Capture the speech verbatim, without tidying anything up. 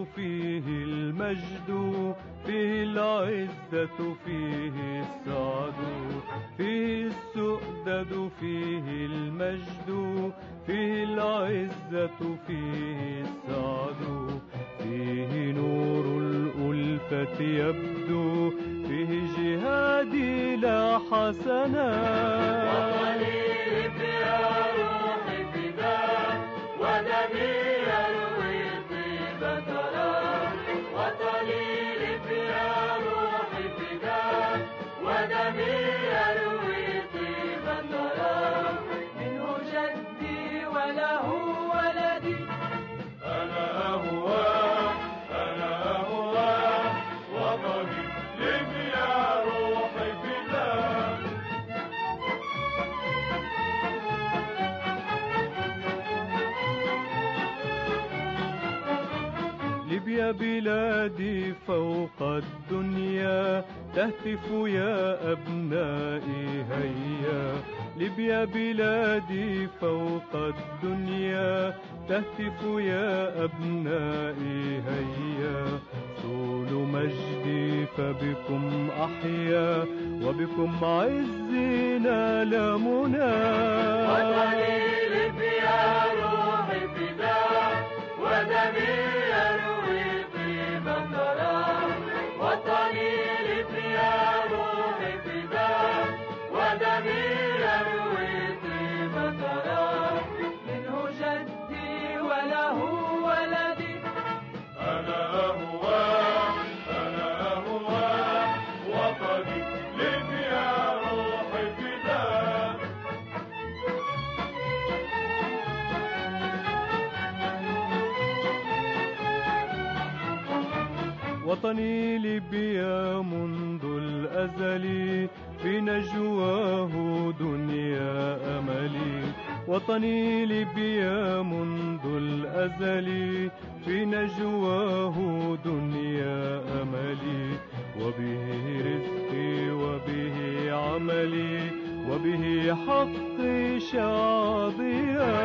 فيه المجد، فيه العزة، فيه السعد، فيه السؤدد، فيه المجد، فيه العزة، فيه السعد، فيه نور الألفة يبدو، فيه جهادي لا حسنا. وطني يا روحي فداك، ودمي يروي طيب تراك. وطني يا روحي فداك، ودمي يروي طيب تراك. منه جدي وله ولدي، أنا أهواه أنا أهواه، وطني ليبيا روحي فداك. ليبيا بلادي فوق الدنيا، تهتف يا أبنائي هيا. ليبيا بلادي فوق الدنيا، تهتف يا أبنائي هيا. صول مجدي فبكم أحيا، وبكم عزي نال منى. وطني ليبيا روحي فداك، ودمي يروي طيب تراك. وطني ليبيا روحي فداك، ودمي يروي طيب تراك. منه جدي وله ولدي، أنا أهواه أنا أهواه، وطني ليبيا روحي فداك. وطني ليبيا منذ الأزل، في نجواه دنيا أملي. وطني ليبيا منذ الأزل، في نجواه دنيا أملي. وبه رزقي وبه عملي، وبه حقي شاضيا.